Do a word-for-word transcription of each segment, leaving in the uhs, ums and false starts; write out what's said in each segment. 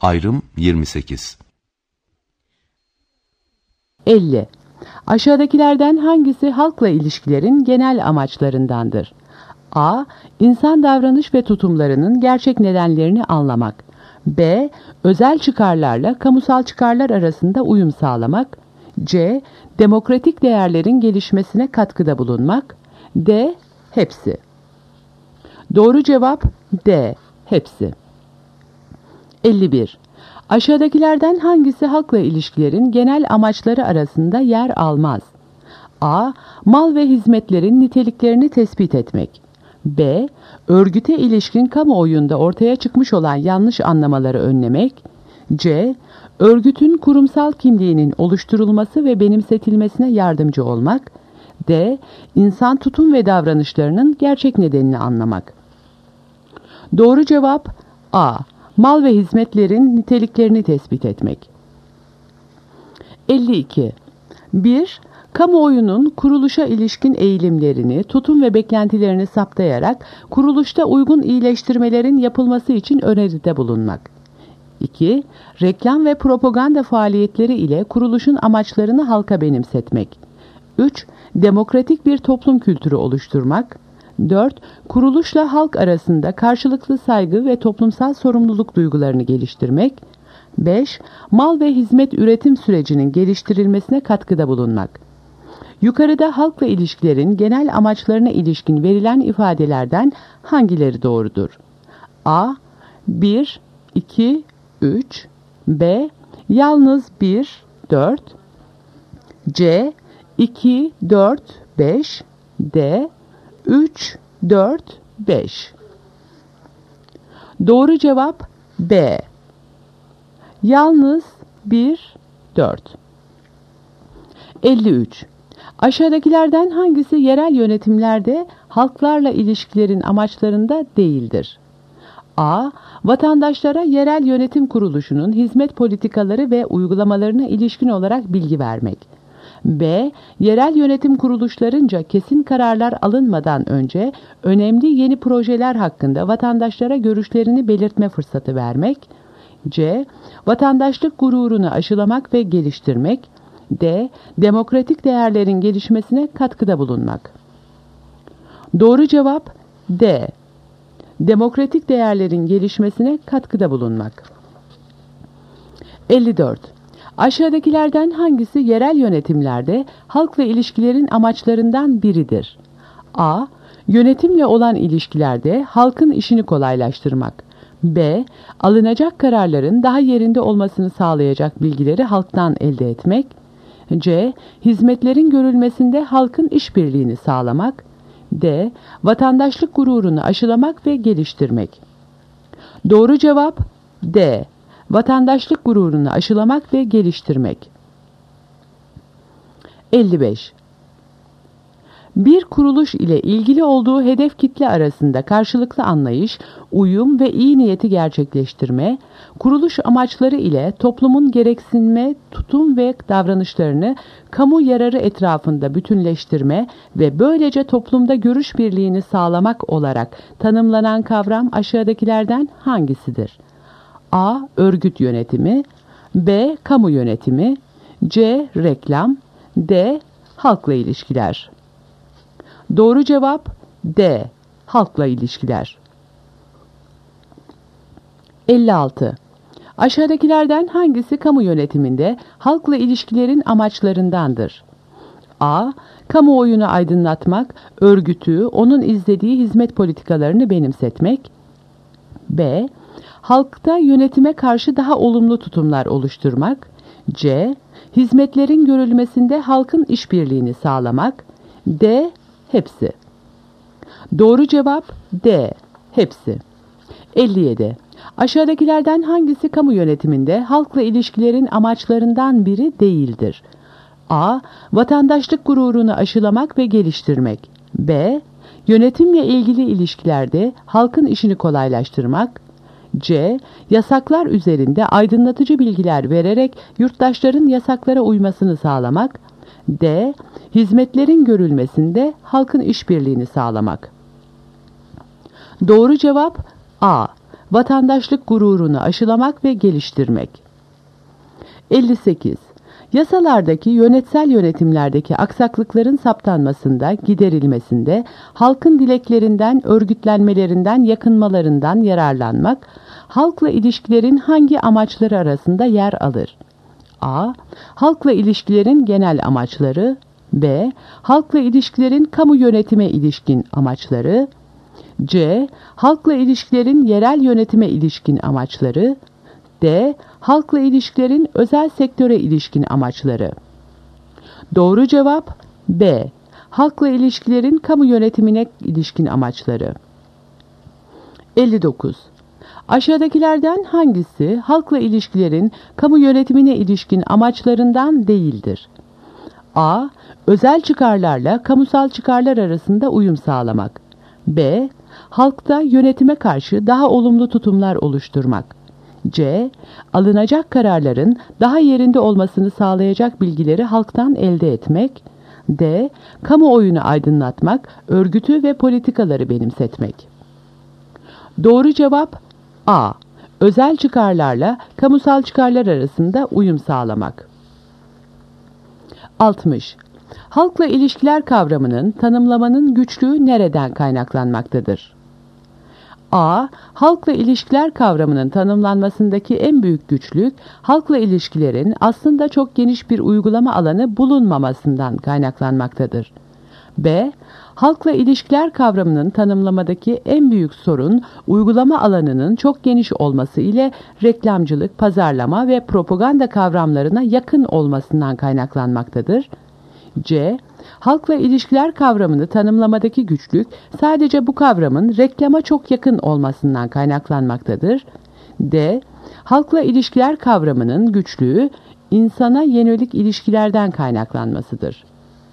Ayrım yirmi sekiz. elli. Aşağıdakilerden hangisi halkla ilişkilerin genel amaçlarındandır? A. İnsan davranış ve tutumlarının gerçek nedenlerini anlamak. B. Özel çıkarlarla kamusal çıkarlar arasında uyum sağlamak. C. Demokratik değerlerin gelişmesine katkıda bulunmak. D. Hepsi. Doğru cevap D. Hepsi. elli bir. Aşağıdakilerden hangisi halkla ilişkilerin genel amaçları arasında yer almaz? A. Mal ve hizmetlerin niteliklerini tespit etmek. B. Örgüte ilişkin kamuoyunda ortaya çıkmış olan yanlış anlamaları önlemek. C. Örgütün kurumsal kimliğinin oluşturulması ve benimsetilmesine yardımcı olmak. D. İnsan tutum ve davranışlarının gerçek nedenini anlamak. Doğru cevap A. Mal ve hizmetlerin niteliklerini tespit etmek. elli iki. bir. Kamuoyunun kuruluşa ilişkin eğilimlerini, tutum ve beklentilerini saptayarak kuruluşta uygun iyileştirmelerin yapılması için öneride bulunmak. iki. Reklam ve propaganda faaliyetleri ile kuruluşun amaçlarını halka benimsetmek. üç. Demokratik bir toplum kültürü oluşturmak. dört. Kuruluşla halk arasında karşılıklı saygı ve toplumsal sorumluluk duygularını geliştirmek. beş. Mal ve hizmet üretim sürecinin geliştirilmesine katkıda bulunmak. Yukarıda halkla ilişkilerin genel amaçlarına ilişkin verilen ifadelerden hangileri doğrudur? A. bir, iki, üç. B. Yalnız bir, dört. C. iki, dört, beş. D. üç, dört, beş. Doğru cevap B. Yalnız bir, dört. elli üç. Aşağıdakilerden hangisi yerel yönetimlerde halklarla ilişkilerin amaçlarında değildir? A. Vatandaşlara yerel yönetim kuruluşunun hizmet politikaları ve uygulamalarına ilişkin olarak bilgi vermek. B. Yerel yönetim kuruluşlarınca kesin kararlar alınmadan önce önemli yeni projeler hakkında vatandaşlara görüşlerini belirtme fırsatı vermek. C. Vatandaşlık gururunu aşılamak ve geliştirmek. D. Demokratik değerlerin gelişmesine katkıda bulunmak. Doğru cevap D. Demokratik değerlerin gelişmesine katkıda bulunmak. elli dört. Aşağıdakilerden hangisi yerel yönetimlerde halkla ilişkilerin amaçlarından biridir? A. Yönetimle olan ilişkilerde halkın işini kolaylaştırmak. B. Alınacak kararların daha yerinde olmasını sağlayacak bilgileri halktan elde etmek. C. Hizmetlerin görülmesinde halkın işbirliğini sağlamak. D. Vatandaşlık gururunu aşılamak ve geliştirmek. Doğru cevap D. Vatandaşlık gururunu aşılamak ve geliştirmek. elli beş. Bir kuruluş ile ilgili olduğu hedef kitle arasında karşılıklı anlayış, uyum ve iyi niyeti gerçekleştirme, kuruluş amaçları ile toplumun gereksinme, tutum ve davranışlarını kamu yararı etrafında bütünleştirme ve böylece toplumda görüş birliğini sağlamak olarak tanımlanan kavram aşağıdakilerden hangisidir? A. Örgüt yönetimi. B. Kamu yönetimi. C. Reklam. D. Halkla ilişkiler. Doğru cevap D. Halkla ilişkiler. elli altı. Aşağıdakilerden hangisi kamu yönetiminde halkla ilişkilerin amaçlarındandır? A. Kamuoyunu aydınlatmak, örgütü, onun izlediği hizmet politikalarını benimsetmek. B. Halkta yönetime karşı daha olumlu tutumlar oluşturmak. C. Hizmetlerin görülmesinde halkın işbirliğini sağlamak. D. Hepsi. Doğru cevap D. Hepsi. elli yedi. Aşağıdakilerden hangisi kamu yönetiminde halkla ilişkilerin amaçlarından biri değildir? A. Vatandaşlık gururunu aşılamak ve geliştirmek. B. Yönetimle ilgili ilişkilerde halkın işini kolaylaştırmak. C. Yasaklar üzerinde aydınlatıcı bilgiler vererek yurttaşların yasaklara uymasını sağlamak. D. Hizmetlerin görülmesinde halkın işbirliğini sağlamak. Doğru cevap A. vatandaşlık gururunu aşılamak ve geliştirmek. elli sekiz. Yasalardaki yönetsel yönetimlerdeki aksaklıkların saptanmasında, giderilmesinde, halkın dileklerinden, örgütlenmelerinden, yakınmalarından yararlanmak, halkla ilişkilerin hangi amaçları arasında yer alır? A. Halkla ilişkilerin genel amaçları. B. Halkla ilişkilerin kamu yönetime ilişkin amaçları. C. Halkla ilişkilerin yerel yönetime ilişkin amaçları. D. Halkla ilişkilerin özel sektöre ilişkin amaçları. Doğru cevap B. Halkla ilişkilerin kamu yönetimine ilişkin amaçları. elli dokuz. Aşağıdakilerden hangisi halkla ilişkilerin kamu yönetimine ilişkin amaçlarından değildir? A. Özel çıkarlarla kamusal çıkarlar arasında uyum sağlamak. B. Halkta yönetime karşı daha olumlu tutumlar oluşturmak. C. Alınacak kararların daha yerinde olmasını sağlayacak bilgileri halktan elde etmek. D. Kamuoyunu aydınlatmak, örgütü ve politikaları benimsetmek. Doğru cevap A. Özel çıkarlarla kamusal çıkarlar arasında uyum sağlamak. altmış. Halkla ilişkiler kavramının tanımlamanın güçlüğü nereden kaynaklanmaktadır? A. Halkla ilişkiler kavramının tanımlanmasındaki en büyük güçlük, halkla ilişkilerin aslında çok geniş bir uygulama alanı bulunmamasından kaynaklanmaktadır. B. Halkla ilişkiler kavramının tanımlamadaki en büyük sorun, uygulama alanının çok geniş olması ile reklamcılık, pazarlama ve propaganda kavramlarına yakın olmasından kaynaklanmaktadır. C. Halkla ilişkiler kavramını tanımlamadaki güçlük, sadece bu kavramın reklama çok yakın olmasından kaynaklanmaktadır. D. Halkla ilişkiler kavramının güçlüğü, insana yönelik ilişkilerden kaynaklanmasıdır.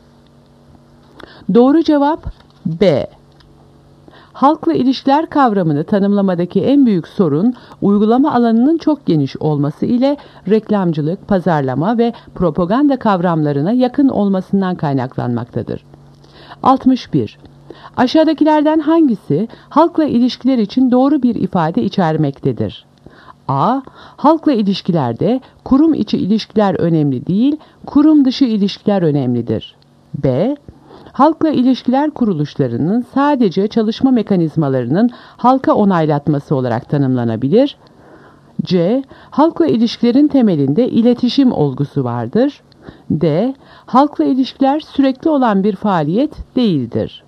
Doğru cevap B. Halkla ilişkiler kavramını tanımlamadaki en büyük sorun, uygulama alanının çok geniş olması ile reklamcılık, pazarlama ve propaganda kavramlarına yakın olmasından kaynaklanmaktadır. altmış bir. Aşağıdakilerden hangisi halkla ilişkiler için doğru bir ifade içermektedir? A. Halkla ilişkilerde kurum içi ilişkiler önemli değil, kurum dışı ilişkiler önemlidir. B. Halkla ilişkiler kuruluşlarının sadece çalışma mekanizmalarının halka onaylatması olarak tanımlanabilir. C. Halkla ilişkilerin temelinde iletişim olgusu vardır. D. Halkla ilişkiler sürekli olan bir faaliyet değildir.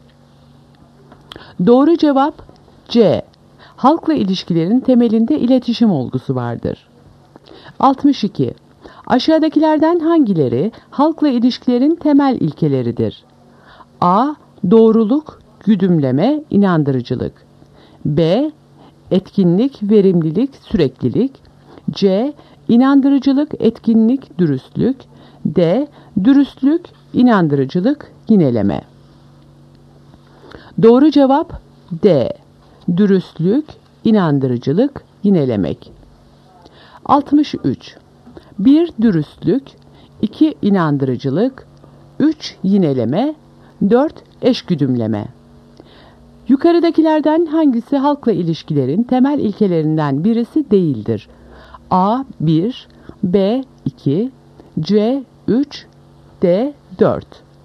Doğru cevap C. Halkla ilişkilerin temelinde iletişim olgusu vardır. altmış iki. Aşağıdakilerden hangileri halkla ilişkilerin temel ilkeleridir? A. Doğruluk, güdümleme, inandırıcılık. B. Etkinlik, verimlilik, süreklilik. C. İnandırıcılık, etkinlik, dürüstlük. D. Dürüstlük, inandırıcılık, yineleme. Doğru cevap D. Dürüstlük, inandırıcılık, yinelemek. altmış üç. bir Dürüstlük, iki inandırıcılık, üç Yineleme, dört Eşgüdümleme. Yukarıdakilerden hangisi halkla ilişkilerin temel ilkelerinden birisi değildir? A. bir, B. iki, C. üç, D. dört.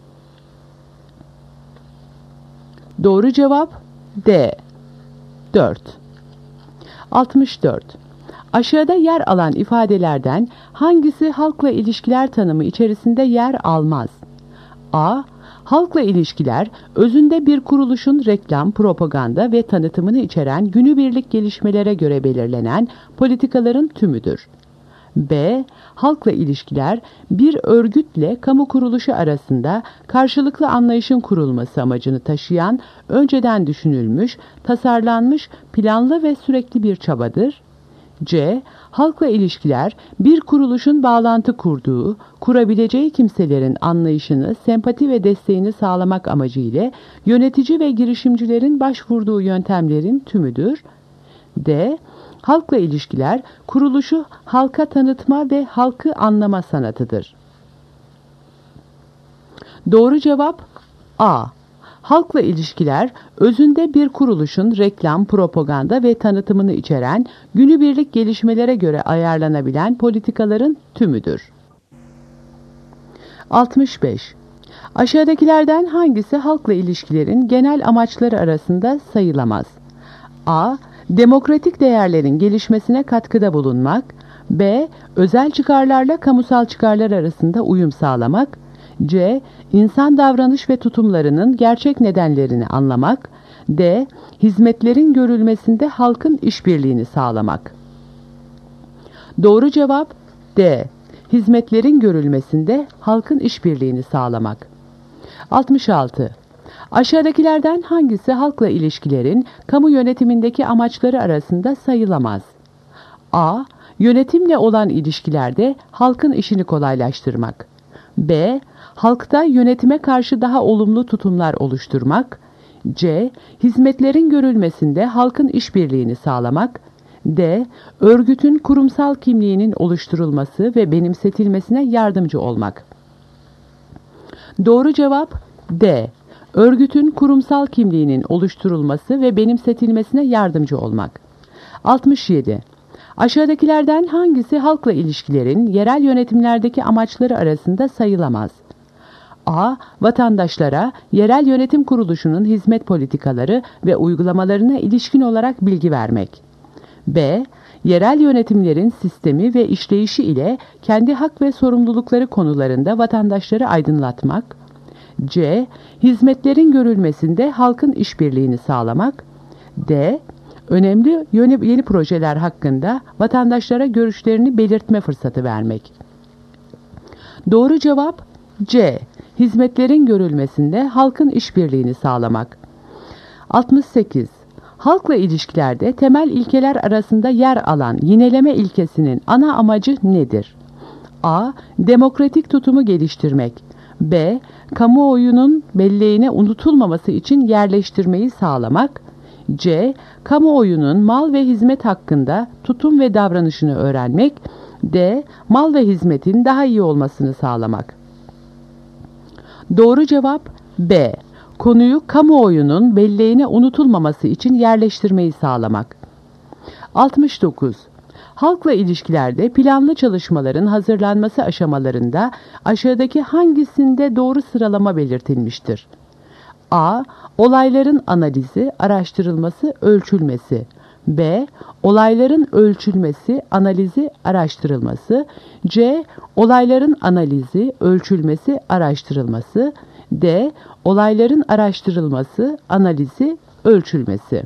Doğru cevap D. dört. altmış dört. Aşağıda yer alan ifadelerden hangisi halkla ilişkiler tanımı içerisinde yer almaz? A. Halkla ilişkiler, özünde bir kuruluşun reklam, propaganda ve tanıtımını içeren günübirlik gelişmelere göre belirlenen politikaların tümüdür. B. Halkla ilişkiler, bir örgütle kamu kuruluşu arasında karşılıklı anlayışın kurulması amacını taşıyan, önceden düşünülmüş, tasarlanmış, planlı ve sürekli bir çabadır. C. Halkla ilişkiler, bir kuruluşun bağlantı kurduğu, kurabileceği kimselerin anlayışını, sempati ve desteğini sağlamak amacıyla yönetici ve girişimcilerin başvurduğu yöntemlerin tümüdür. D. Halkla ilişkiler, kuruluşu halka tanıtma ve halkı anlama sanatıdır. Doğru cevap A. Halkla ilişkiler, özünde bir kuruluşun reklam, propaganda ve tanıtımını içeren, günübirlik gelişmelere göre ayarlanabilen politikaların tümüdür. altmış beş. Aşağıdakilerden hangisi halkla ilişkilerin genel amaçları arasında sayılamaz? A. Demokratik değerlerin gelişmesine katkıda bulunmak. B. Özel çıkarlarla kamusal çıkarlar arasında uyum sağlamak. C. İnsan davranış ve tutumlarının gerçek nedenlerini anlamak. D. Hizmetlerin görülmesinde halkın işbirliğini sağlamak. Doğru cevap D. Hizmetlerin görülmesinde halkın işbirliğini sağlamak. altmış altı. Aşağıdakilerden hangisi halkla ilişkilerin kamu yönetimindeki amaçları arasında sayılamaz? A. Yönetimle olan ilişkilerde halkın işini kolaylaştırmak. B. Halkta yönetime karşı daha olumlu tutumlar oluşturmak. C. Hizmetlerin görülmesinde halkın işbirliğini sağlamak. D. Örgütün kurumsal kimliğinin oluşturulması ve benimsetilmesine yardımcı olmak. Doğru cevap D. Örgütün kurumsal kimliğinin oluşturulması ve benimsetilmesine yardımcı olmak. altmış yedi. Aşağıdakilerden hangisi halkla ilişkilerin yerel yönetimlerdeki amaçları arasında sayılamaz? A. Vatandaşlara yerel yönetim kuruluşunun hizmet politikaları ve uygulamalarına ilişkin olarak bilgi vermek. B. Yerel yönetimlerin sistemi ve işleyişi ile kendi hak ve sorumlulukları konularında vatandaşları aydınlatmak. C. Hizmetlerin görülmesinde halkın işbirliğini sağlamak. D. Önemli yeni, yeni projeler hakkında vatandaşlara görüşlerini belirtme fırsatı vermek. Doğru cevap C. Hizmetlerin görülmesinde halkın işbirliğini sağlamak. altmış sekiz. Halkla ilişkilerde temel ilkeler arasında yer alan yineleme ilkesinin ana amacı nedir? A. Demokratik tutumu geliştirmek. B. Kamuoyunun belleğine unutulmaması için yerleştirmeyi sağlamak. C. Kamuoyunun mal ve hizmet hakkında tutum ve davranışını öğrenmek. D. Mal ve hizmetin daha iyi olmasını sağlamak. Doğru cevap B. Konuyu kamuoyunun belleğine unutulmaması için yerleştirmeyi sağlamak. altmış dokuz. Halkla ilişkilerde planlı çalışmaların hazırlanması aşamalarında aşağıdaki hangisinde doğru sıralama belirtilmiştir? A. Olayların analizi, araştırılması, ölçülmesi. B. Olayların ölçülmesi, analizi, araştırılması. C. Olayların analizi, ölçülmesi, araştırılması. D. Olayların araştırılması, analizi, ölçülmesi.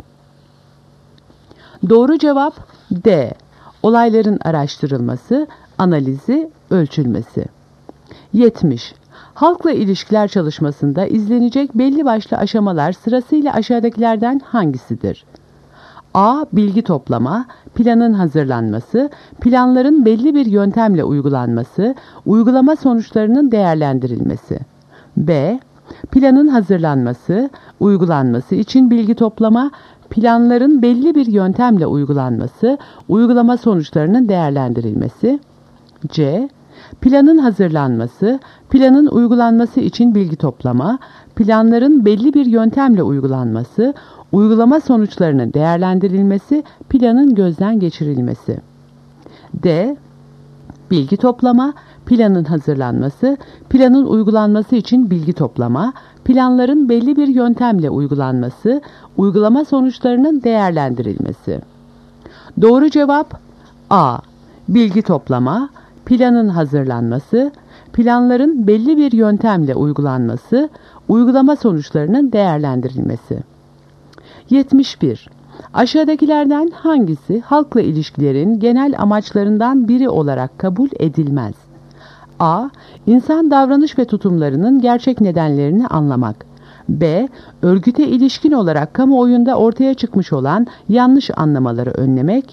Doğru cevap D. Olayların araştırılması, analizi, ölçülmesi. yetmiş. Halkla ilişkiler çalışmasında izlenecek belli başlı aşamalar sırasıyla aşağıdakilerden hangisidir? A. Bilgi toplama, planın hazırlanması, planların belli bir yöntemle uygulanması, uygulama sonuçlarının değerlendirilmesi. B. Planın hazırlanması, uygulanması için bilgi toplama, planların belli bir yöntemle uygulanması, uygulama sonuçlarının değerlendirilmesi. C. Planın hazırlanması, planın uygulanması için bilgi toplama, planların belli bir yöntemle uygulanması, uygulama sonuçlarının değerlendirilmesi, planın gözden geçirilmesi. D. Bilgi toplama, planın hazırlanması, planın uygulanması için bilgi toplama, planların belli bir yöntemle uygulanması, uygulama sonuçlarının değerlendirilmesi. Doğru cevap A. Bilgi toplama, planın hazırlanması, planların belli bir yöntemle uygulanması, uygulama sonuçlarının değerlendirilmesi. yetmiş bir. Aşağıdakilerden hangisi halkla ilişkilerin genel amaçlarından biri olarak kabul edilmez? A. İnsan davranış ve tutumlarının gerçek nedenlerini anlamak. B. Örgüte ilişkin olarak kamuoyunda ortaya çıkmış olan yanlış anlamaları önlemek.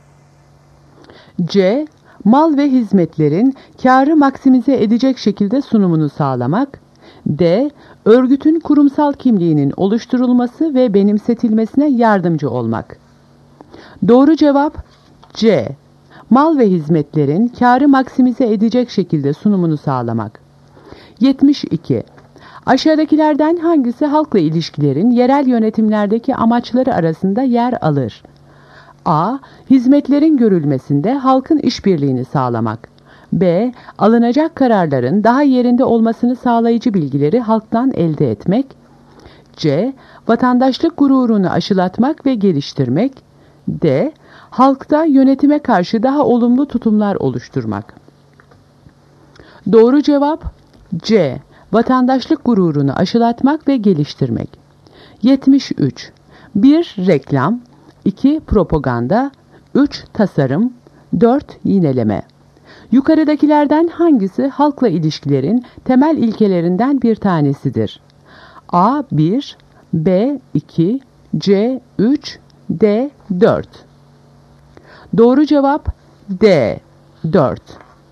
C. Mal ve hizmetlerin kârı maksimize edecek şekilde sunumunu sağlamak. D. Örgütün kurumsal kimliğinin oluşturulması ve benimsetilmesine yardımcı olmak. Doğru cevap C. Mal ve hizmetlerin kârı maksimize edecek şekilde sunumunu sağlamak. yetmiş iki. Aşağıdakilerden hangisi halkla ilişkilerin yerel yönetimlerdeki amaçları arasında yer alır? A. Hizmetlerin görülmesinde halkın işbirliğini sağlamak. B. Alınacak kararların daha yerinde olmasını sağlayıcı bilgileri halktan elde etmek. C. Vatandaşlık gururunu aşılatmak ve geliştirmek. D. Halkta yönetime karşı daha olumlu tutumlar oluşturmak. Doğru cevap C. Vatandaşlık gururunu aşılatmak ve geliştirmek. yetmiş üç. bir Reklam. iki Propaganda. üç Tasarım. dört Yineleme. Yukarıdakilerden hangisi halkla ilişkilerin temel ilkelerinden bir tanesidir? A. bir B. iki C. üç D. dört. Doğru cevap D. dört.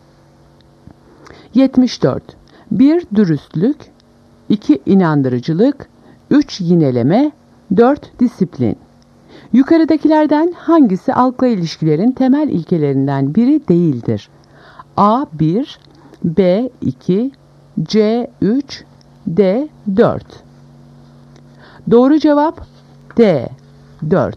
yetmiş dört. bir Dürüstlük. iki inandırıcılık. üç Yineleme. dört Disiplin. Yukarıdakilerden hangisi halkla ilişkilerin temel ilkelerinden biri değildir? A. bir B. iki C. üç D. dört. Doğru cevap D. dört.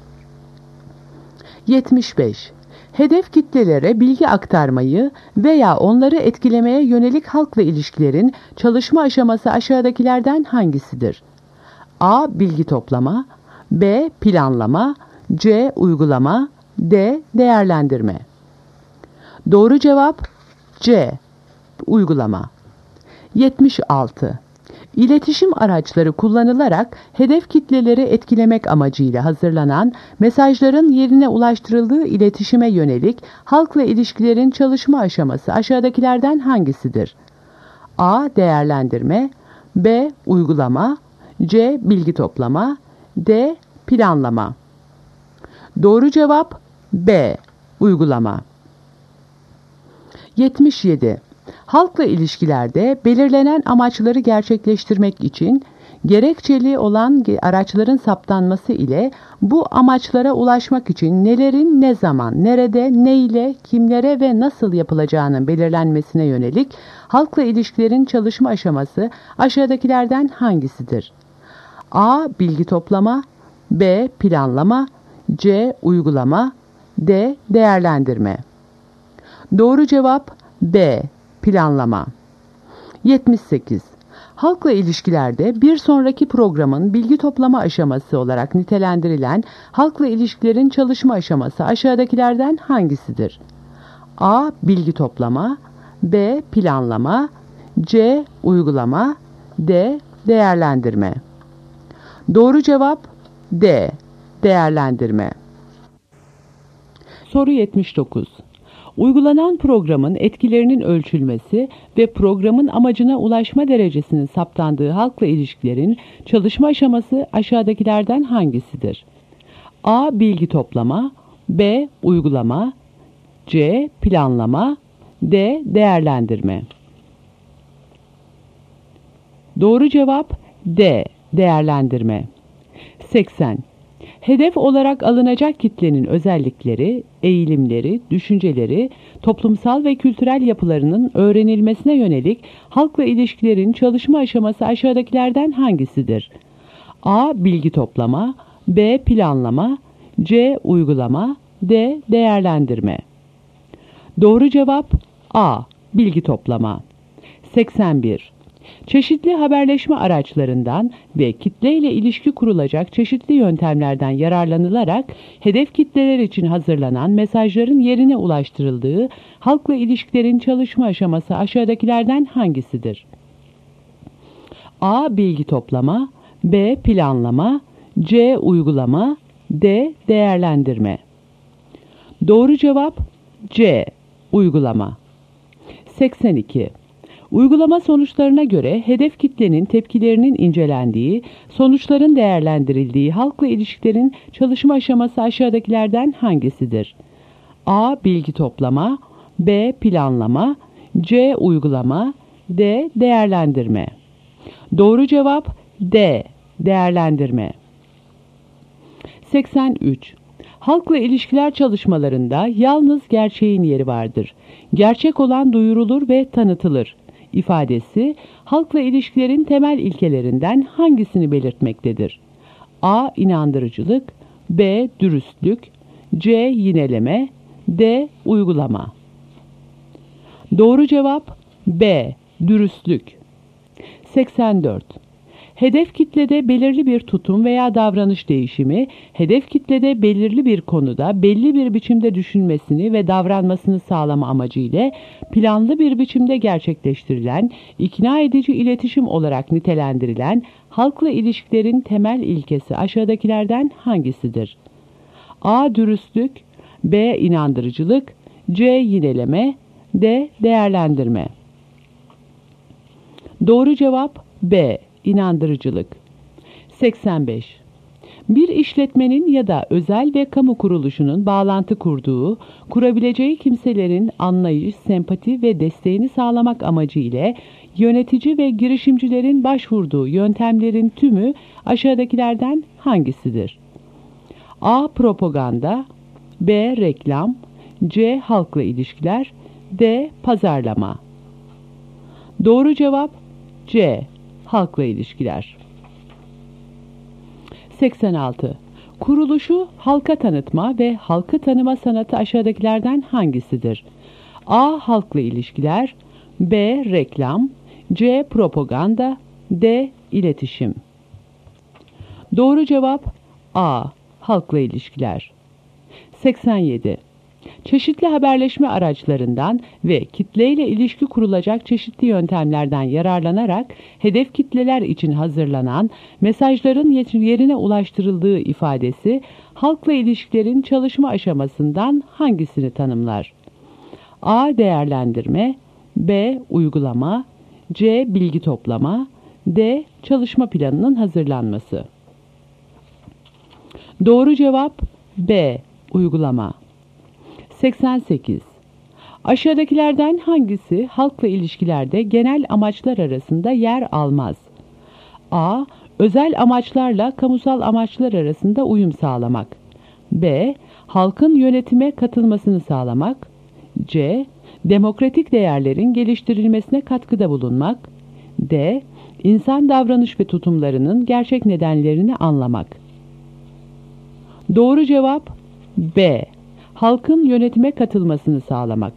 yetmiş beş. Hedef kitlelere bilgi aktarmayı veya onları etkilemeye yönelik halkla ilişkilerin çalışma aşaması aşağıdakilerden hangisidir? A. Bilgi toplama. B. Planlama. C. Uygulama. D. Değerlendirme. Doğru cevap C. Uygulama. yetmiş altı. İletişim araçları kullanılarak hedef kitleleri etkilemek amacıyla hazırlanan mesajların yerine ulaştırıldığı iletişime yönelik halkla ilişkilerin çalışma aşaması aşağıdakilerden hangisidir? A. Değerlendirme. B. Uygulama. C. Bilgi toplama. D. Planlama. Doğru cevap B. Uygulama. yetmiş yedi. Halkla ilişkilerde belirlenen amaçları gerçekleştirmek için gerekçeli olan araçların saptanması ile bu amaçlara ulaşmak için nelerin ne zaman, nerede, ne ile, kimlere ve nasıl yapılacağının belirlenmesine yönelik halkla ilişkilerin çalışma aşaması aşağıdakilerden hangisidir? A. Bilgi toplama. B. Planlama. C. Uygulama. D. Değerlendirme. Doğru cevap B. Planlama. yetmiş sekiz. Halkla ilişkilerde bir sonraki programın bilgi toplama aşaması olarak nitelendirilen halkla ilişkilerin çalışma aşaması aşağıdakilerden hangisidir? A. Bilgi toplama. B. Planlama. C. Uygulama. D. Değerlendirme. Doğru cevap D. Değerlendirme. Soru yetmiş dokuz. Uygulanan programın etkilerinin ölçülmesi ve programın amacına ulaşma derecesinin saptandığı halkla ilişkilerin çalışma aşaması aşağıdakilerden hangisidir? A. Bilgi toplama. B. Uygulama. C. Planlama. D. Değerlendirme. Doğru cevap D. Değerlendirme. seksen. Hedef olarak alınacak kitlenin özellikleri, eğilimleri, düşünceleri, toplumsal ve kültürel yapılarının öğrenilmesine yönelik halkla ilişkilerin çalışma aşaması aşağıdakilerden hangisidir? A. Bilgi toplama. B. Planlama. C. Uygulama. D. Değerlendirme. Doğru cevap A. Bilgi toplama. seksen bir. Çeşitli haberleşme araçlarından ve kitleyle ilişki kurulacak çeşitli yöntemlerden yararlanılarak hedef kitleler için hazırlanan mesajların yerine ulaştırıldığı halkla ilişkilerin çalışma aşaması aşağıdakilerden hangisidir? A. Bilgi toplama. B. Planlama. C. Uygulama. D. Değerlendirme. Doğru cevap C. Uygulama. seksen iki. Uygulama sonuçlarına göre hedef kitlenin tepkilerinin incelendiği, sonuçların değerlendirildiği halkla ilişkilerin çalışma aşaması aşağıdakilerden hangisidir? A. Bilgi toplama. B. Planlama. C. Uygulama. D. Değerlendirme. Doğru cevap D. Değerlendirme. seksen üç. Halkla ilişkiler çalışmalarında yalnız gerçeğin yeri vardır. Gerçek olan duyurulur ve tanıtılır. ifadesi halkla ilişkilerin temel ilkelerinden hangisini belirtmektedir? A. İnandırıcılık, B. Dürüstlük, C. Yineleme, D. Uygulama. Doğru cevap B. Dürüstlük. seksen dört. Hedef kitlede belirli bir tutum veya davranış değişimi, hedef kitlede belirli bir konuda belli bir biçimde düşünmesini ve davranmasını sağlama amacıyla planlı bir biçimde gerçekleştirilen, ikna edici iletişim olarak nitelendirilen halkla ilişkilerin temel ilkesi aşağıdakilerden hangisidir? A. Dürüstlük, B. İnandırıcılık, C. Yineleme, D. Değerlendirme. Doğru cevap B. İnandırıcılık. seksen beş. Bir işletmenin ya da özel ve kamu kuruluşunun bağlantı kurduğu, kurabileceği kimselerin anlayış, sempati ve desteğini sağlamak amacıyla yönetici ve girişimcilerin başvurduğu yöntemlerin tümü aşağıdakilerden hangisidir? A. Propaganda, B. Reklam, C. Halkla ilişkiler, D. Pazarlama. Doğru cevap C. Halkla ilişkiler. seksen altı. Kuruluşu halka tanıtma ve halkı tanıma sanatı aşağıdakilerden hangisidir? A. Halkla ilişkiler, B. Reklam, C. Propaganda, D. İletişim. Doğru cevap A. Halkla ilişkiler. seksen yedi. Çeşitli haberleşme araçlarından ve kitleyle ilişki kurulacak çeşitli yöntemlerden yararlanarak hedef kitleler için hazırlanan mesajların yerine ulaştırıldığı ifadesi halkla ilişkilerin çalışma aşamasından hangisini tanımlar? A. Değerlendirme, B. Uygulama, C. Bilgi toplama, D. Çalışma planının hazırlanması. Doğru cevap B. Uygulama. seksen sekiz. Aşağıdakilerden hangisi halkla ilişkilerde genel amaçlar arasında yer almaz? A. Özel amaçlarla kamusal amaçlar arasında uyum sağlamak. B. Halkın yönetime katılmasını sağlamak. C. Demokratik değerlerin geliştirilmesine katkıda bulunmak. D. İnsan davranış ve tutumlarının gerçek nedenlerini anlamak. Doğru cevap B. Halkın yönetime katılmasını sağlamak.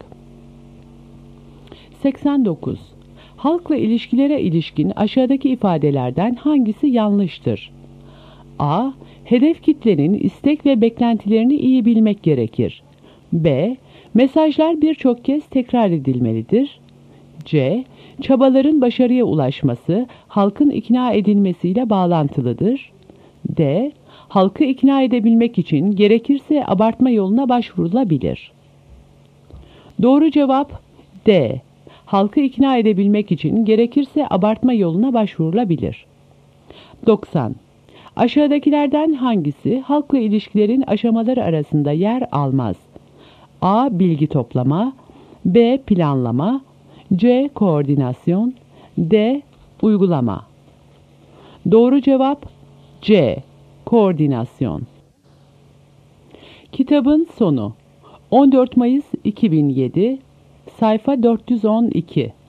seksen dokuz. Halkla ilişkilere ilişkin aşağıdaki ifadelerden hangisi yanlıştır? A. Hedef kitlenin istek ve beklentilerini iyi bilmek gerekir. B. Mesajlar birçok kez tekrar edilmelidir. C. Çabaların başarıya ulaşması, halkın ikna edilmesiyle bağlantılıdır. D. Halkı ikna edebilmek için gerekirse abartma yoluna başvurulabilir. Doğru cevap D. Halkı ikna edebilmek için gerekirse abartma yoluna başvurulabilir. doksan. Aşağıdakilerden hangisi halkla ilişkilerin aşamaları arasında yer almaz? A. Bilgi toplama, B. Planlama, C. Koordinasyon, D. Uygulama. Doğru cevap C. Koordinasyon. Kitabın sonu. on dört Mayıs iki bin yedi, sayfa dört yüz on iki.